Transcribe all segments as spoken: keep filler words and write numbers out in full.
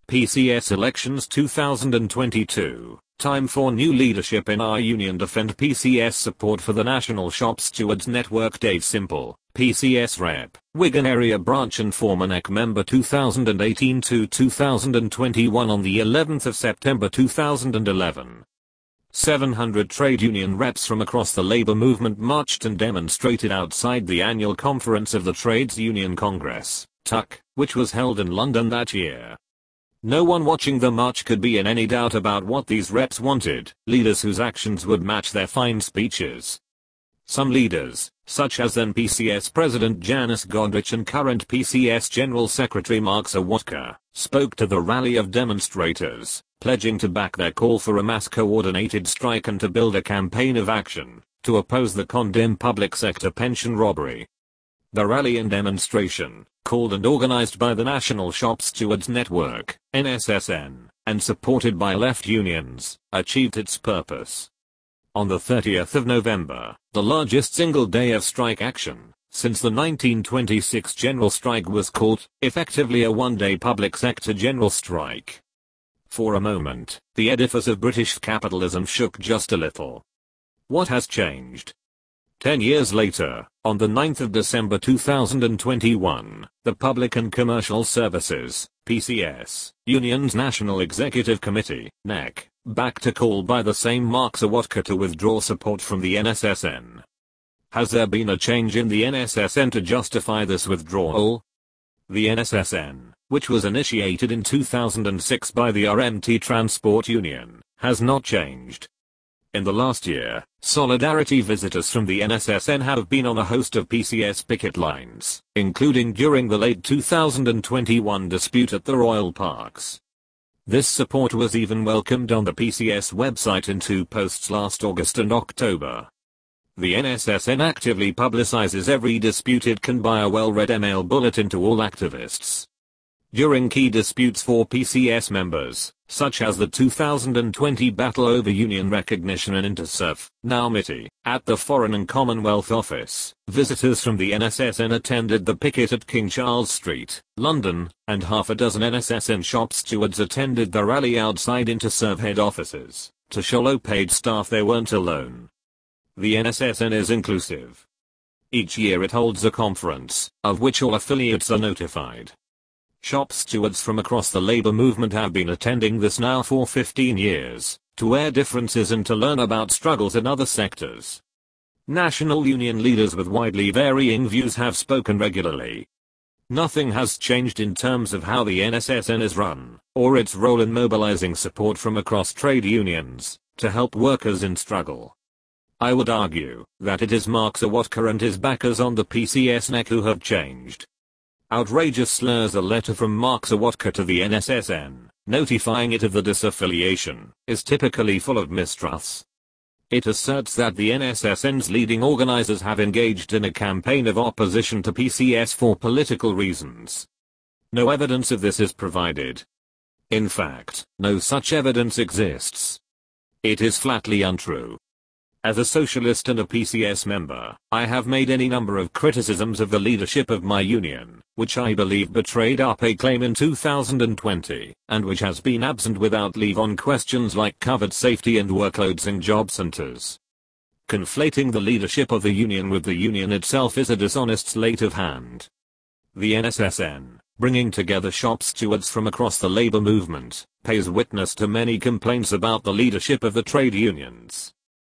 P C S elections two thousand twenty-two. Time for new leadership in our union. Defend P C S support for the National Shop Stewards Network. Dave Simple, P C S rep, Wigan Area Branch and former N E C member two thousand eighteen to two thousand twenty-one. On the eleventh of September two thousand eleven. seven hundred trade union reps from across the labor movement marched and demonstrated outside the annual conference of the Trades Union Congress, T U C, which was held in London that year. No one watching the march could be in any doubt about what these reps wanted, leaders whose actions would match their fine speeches. Some leaders, such as then P C S President Janis Godrich and current P C S General Secretary Mark Sawatka, spoke to the rally of demonstrators, pledging to back their call for a mass coordinated strike and to build a campaign of action to oppose the condemned public sector pension robbery. The rally and demonstration, called and organized by the National Shop Stewards Network, N S S N, and supported by left unions, achieved its purpose. On the thirtieth of November, the largest single day of strike action since the nineteen twenty-six general strike was called, effectively a one-day public sector general strike. For a moment, the edifice of British capitalism shook just a little. What has changed? Ten years later, on the ninth of December two thousand twenty-one, the Public and Commercial Services, P C S, Union's National Executive Committee, N E C, backed a call by the same Mark Sawatka to withdraw support from the N S S N. Has there been a change in the N S S N to justify this withdrawal? The N S S N, which was initiated in two thousand six by the R M T Transport Union, has not changed. In the last year, solidarity visitors from the N S S N have been on a host of P C S picket lines, including during the late two thousand twenty-one dispute at the Royal Parks. This support was even welcomed on the P C S website in two posts last August and October. The N S S N actively publicizes every dispute it can by a well-read email bulletin to all activists. During key disputes for P C S members, such as the two thousand twenty battle over union recognition in InterServ, now M I T I, at the Foreign and Commonwealth Office, visitors from the N S S N attended the picket at King Charles Street, London, and half a dozen N S S N shop stewards attended the rally outside InterServ head offices, to show low-paid staff they weren't alone. The N S S N is inclusive. Each year it holds a conference, of which all affiliates are notified. Shop stewards from across the labor movement have been attending this now for fifteen years, to air differences and to learn about struggles in other sectors. National union leaders with widely varying views have spoken regularly. Nothing has changed in terms of how the N S S N is run, or its role in mobilizing support from across trade unions, to help workers in struggle. I would argue that it is Mark Sawatka and his backers on the P C S N E C who have changed. Outrageous slurs. A letter from Mark Sawatka to the N S S N, notifying it of the disaffiliation, is typically full of mistruths. It asserts that the N S S N's leading organizers have engaged in a campaign of opposition to P C S for political reasons. No evidence of this is provided. In fact, no such evidence exists. It is flatly untrue. As a socialist and a P C S member, I have made any number of criticisms of the leadership of my union, which I believe betrayed our pay claim in two thousand twenty, and which has been absent without leave on questions like covered safety and workloads in job centers. Conflating the leadership of the union with the union itself is a dishonest sleight of hand. The N S S N, bringing together shop stewards from across the labor movement, pays witness to many complaints about the leadership of the trade unions.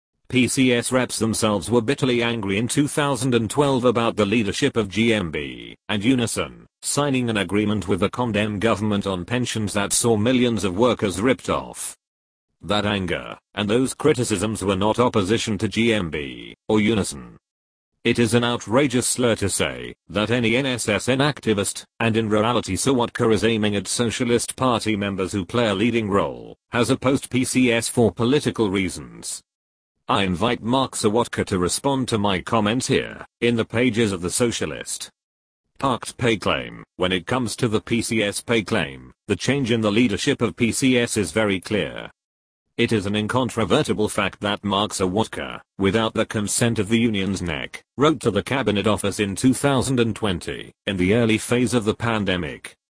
P C S reps themselves were bitterly angry in two thousand twelve about the leadership of G M B and Unison signing an agreement with the condemned government on pensions that saw millions of workers ripped off. That anger and those criticisms were not opposition to G M B or Unison. It is an outrageous slur to say that any N S S N activist, and in reality Sawatka is aiming at Socialist Party members who play a leading role, has opposed P C S for political reasons. I invite Mark Sawatka to respond to my comments here, in the pages of the Socialist. Parked pay claim. When it comes to the P C S pay claim, the change in the leadership of P C S is very clear. It is an incontrovertible fact that Mark Sawatka, without the consent of the union's N E C, wrote to the Cabinet Office in two thousand twenty, in the early phase of the pandemic,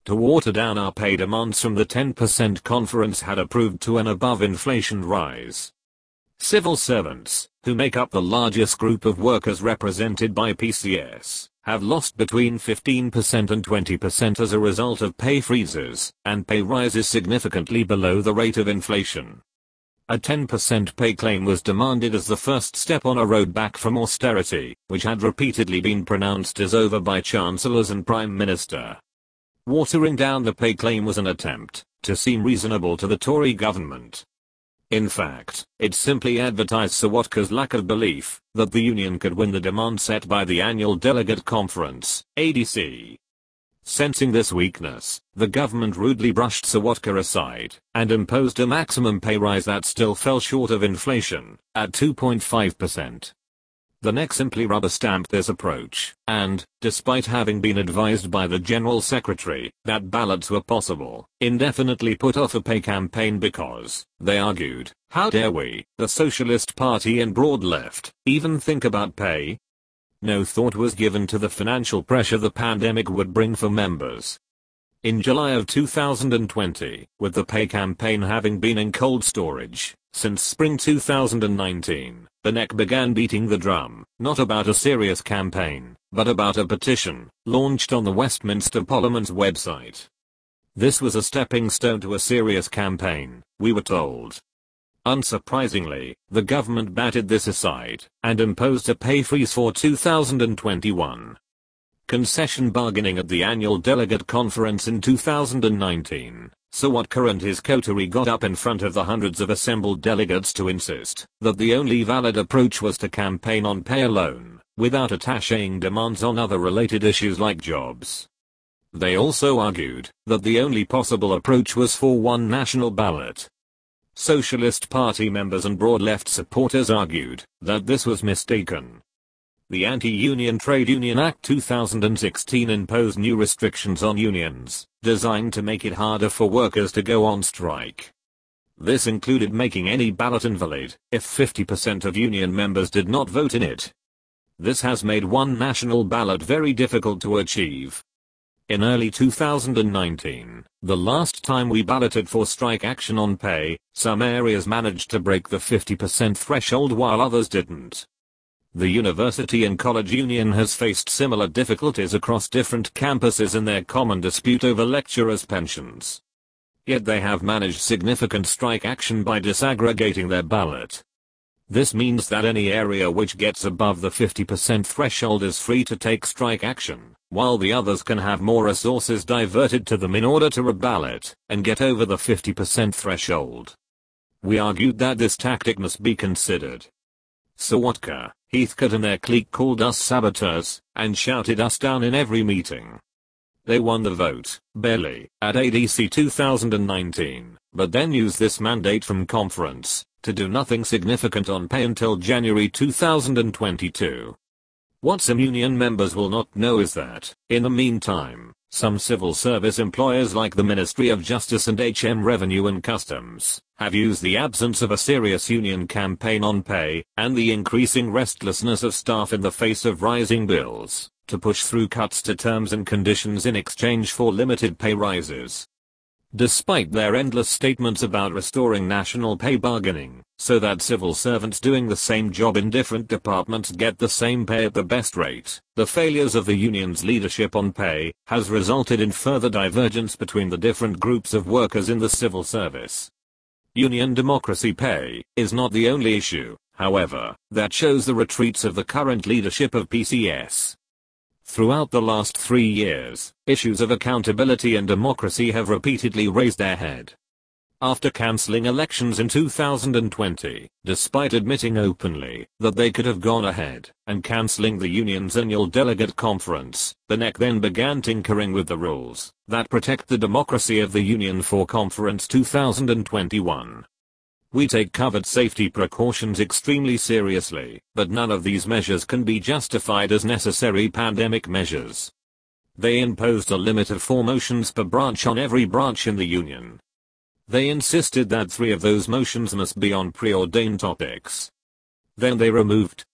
to water down our pay demands from the ten percent conference had approved to an above-inflation rise. Civil servants, who make up the largest group of workers represented by P C S, have lost between fifteen percent and twenty percent as a result of pay freezes, and pay rises significantly below the rate of inflation. A ten percent pay claim was demanded as the first step on a road back from austerity, which had repeatedly been pronounced as over by chancellors and prime minister. Watering down the pay claim was an attempt to seem reasonable to the Tory government. In fact, it simply advertised Sawatka's lack of belief that the union could win the demand set by the annual delegate conference, A D C. Sensing this weakness, the government rudely brushed Sawatka aside and imposed a maximum pay rise that still fell short of inflation, at two point five percent. The N E C simply rubber-stamped this approach, and, despite having been advised by the General Secretary that ballots were possible, indefinitely put off a pay campaign because, they argued, how dare we, the Socialist Party and broad left, even think about pay? No thought was given to the financial pressure the pandemic would bring for members. In July of two thousand twenty, with the pay campaign having been in cold storage since spring two thousand nineteen, the N E C began beating the drum, not about a serious campaign, but about a petition, launched on the Westminster Parliament's website. This was a stepping stone to a serious campaign, we were told. Unsurprisingly, the government batted this aside, and imposed a pay freeze for two thousand twenty-one. Concession bargaining at the annual delegate conference in two thousand nineteen, Sawatka and his coterie got up in front of the hundreds of assembled delegates to insist that the only valid approach was to campaign on pay alone, without attaching demands on other related issues like jobs. They also argued that the only possible approach was for one national ballot. Socialist Party members and broad left supporters argued that this was mistaken. The Anti-Union Trade Union Act two thousand sixteen imposed new restrictions on unions, designed to make it harder for workers to go on strike. This included making any ballot invalid if fifty percent of union members did not vote in it. This has made one national ballot very difficult to achieve. In early two thousand nineteen, the last time we balloted for strike action on pay, some areas managed to break the fifty percent threshold while others didn't. The university and college union has faced similar difficulties across different campuses in their common dispute over lecturers' pensions. Yet they have managed significant strike action by disaggregating their ballot. This means that any area which gets above the fifty percent threshold is free to take strike action, while the others can have more resources diverted to them in order to reballot and get over the fifty percent threshold. We argued that this tactic must be considered. Sawatka, Heathcote and their clique called us saboteurs and shouted us down in every meeting. They won the vote, barely, at A D C two thousand nineteen, but then used this mandate from conference to do nothing significant on pay until January two thousand twenty-two. What some union members will not know is that, in the meantime, some civil service employers like the Ministry of Justice and H M Revenue and Customs have used the absence of a serious union campaign on pay and the increasing restlessness of staff in the face of rising bills to push through cuts to terms and conditions in exchange for limited pay rises. Despite their endless statements about restoring national pay bargaining, so that civil servants doing the same job in different departments get the same pay at the best rate, the failures of the union's leadership on pay has resulted in further divergence between the different groups of workers in the civil service. Union democracy pay is not the only issue, however, that shows the retreats of the current leadership of P C S. Throughout the last three years, issues of accountability and democracy have repeatedly raised their head. After cancelling elections in two thousand twenty, despite admitting openly that they could have gone ahead, and cancelling the union's annual delegate conference, the N E C then began tinkering with the rules that protect the democracy of the union for conference two thousand twenty-one. We take COVID safety precautions extremely seriously, but none of these measures can be justified as necessary pandemic measures. They imposed a limit of four motions per branch on every branch in the union. They insisted that three of those motions must be on preordained topics. Then they removed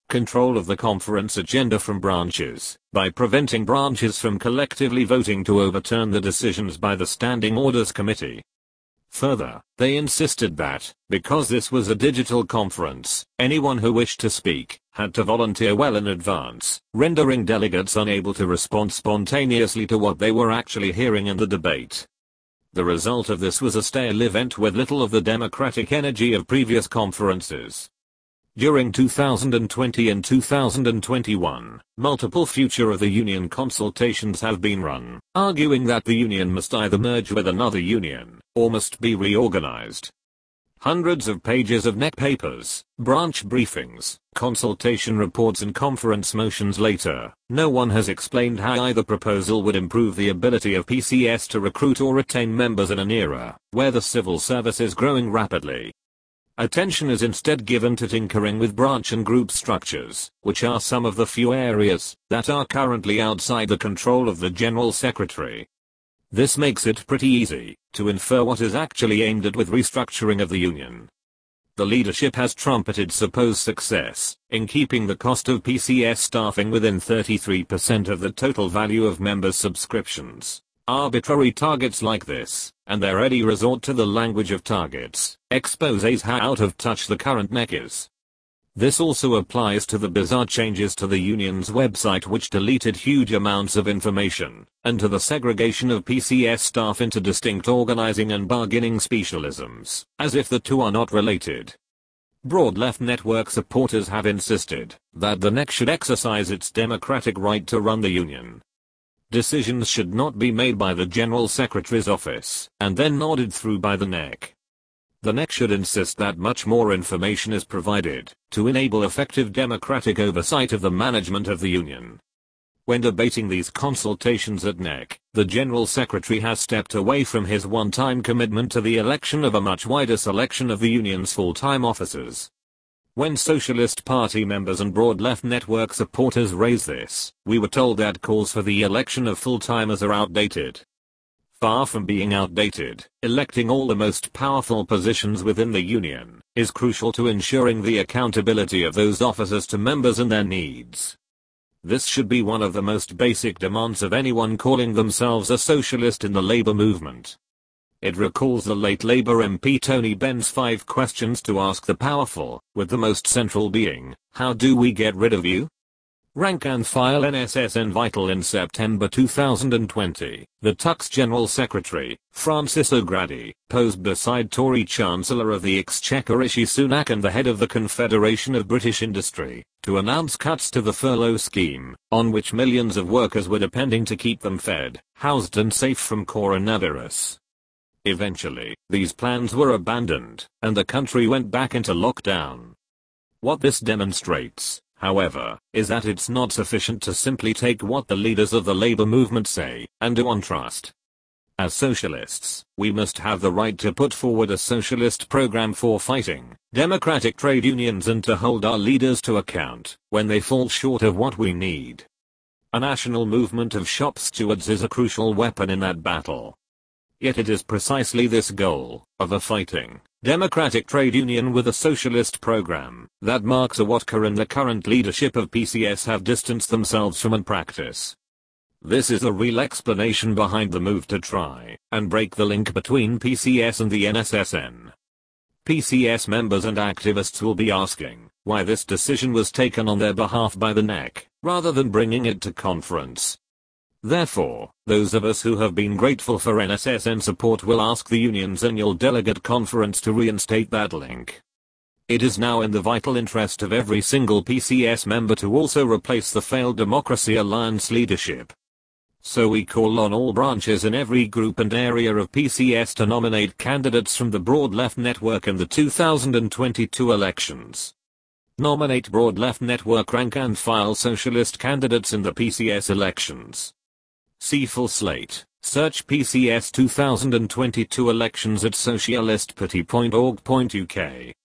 control of the conference agenda from branches, by preventing branches from collectively voting to overturn the decisions by the Standing Orders Committee. Further, they insisted that, because this was a digital conference, anyone who wished to speak had to volunteer well in advance, rendering delegates unable to respond spontaneously to what they were actually hearing in the debate. The result of this was a stale event with little of the democratic energy of previous conferences. During two thousand twenty and two thousand twenty-one, multiple Future of the Union consultations have been run, arguing that the union must either merge with another union, or must be reorganized. Hundreds of pages of N E C papers, branch briefings, consultation reports and conference motions later, no one has explained how either proposal would improve the ability of P C S to recruit or retain members in an era where the civil service is growing rapidly. Attention is instead given to tinkering with branch and group structures, which are some of the few areas that are currently outside the control of the General Secretary. This makes it pretty easy to infer what is actually aimed at with restructuring of the union. The leadership has trumpeted supposed success in keeping the cost of P C S staffing within thirty-three percent of the total value of members' subscriptions. Arbitrary targets like this, and their ready resort to the language of targets, exposes how out of touch the current N E C is. This also applies to the bizarre changes to the union's website which deleted huge amounts of information, and to the segregation of P C S staff into distinct organizing and bargaining specialisms, as if the two are not related. Broad left network supporters have insisted that the N E C should exercise its democratic right to run the union. Decisions should not be made by the General Secretary's office, and then nodded through by the N E C. The N E C should insist that much more information is provided, to enable effective democratic oversight of the management of the union. When debating these consultations at N E C, the General Secretary has stepped away from his one-time commitment to the election of a much wider selection of the union's full-time officers. When Socialist Party members and broad left network supporters raise this, we were told that calls for the election of full-timers are outdated. Far from being outdated, electing all the most powerful positions within the union is crucial to ensuring the accountability of those officers to members and their needs. This should be one of the most basic demands of anyone calling themselves a socialist in the labor movement. It recalls the late Labour M P Tony Benn's five questions to ask the powerful, with the most central being, how do we get rid of you? Rank and file N S S N Vital. In September two thousand twenty, the T U C's General Secretary, Francis O'Grady, posed beside Tory Chancellor of the Exchequer Rishi Sunak and the head of the Confederation of British Industry, to announce cuts to the furlough scheme, on which millions of workers were depending to keep them fed, housed and safe from coronavirus. Eventually, these plans were abandoned, and the country went back into lockdown. What this demonstrates, however, is that it's not sufficient to simply take what the leaders of the labor movement say, and do on trust. As socialists, we must have the right to put forward a socialist program for fighting democratic trade unions and to hold our leaders to account when they fall short of what we need. A national movement of shop stewards is a crucial weapon in that battle. Yet it is precisely this goal, of a fighting, democratic trade union with a socialist program, that Mark Sawatka and the current leadership of P C S have distanced themselves from in practice. This is the real explanation behind the move to try and break the link between P C S and the N S S N. P C S members and activists will be asking why this decision was taken on their behalf by the N E C, rather than bringing it to conference. Therefore, those of us who have been grateful for N S S N support will ask the union's annual delegate conference to reinstate that link. It is now in the vital interest of every single P C S member to also replace the failed Democracy Alliance leadership. So we call on all branches in every group and area of P C S to nominate candidates from the broad left network in the two thousand twenty-two elections. Nominate broad left network rank and file socialist candidates in the P C S elections. See full slate. Search P C S two thousand twenty-two elections at socialist party dot org dot U K.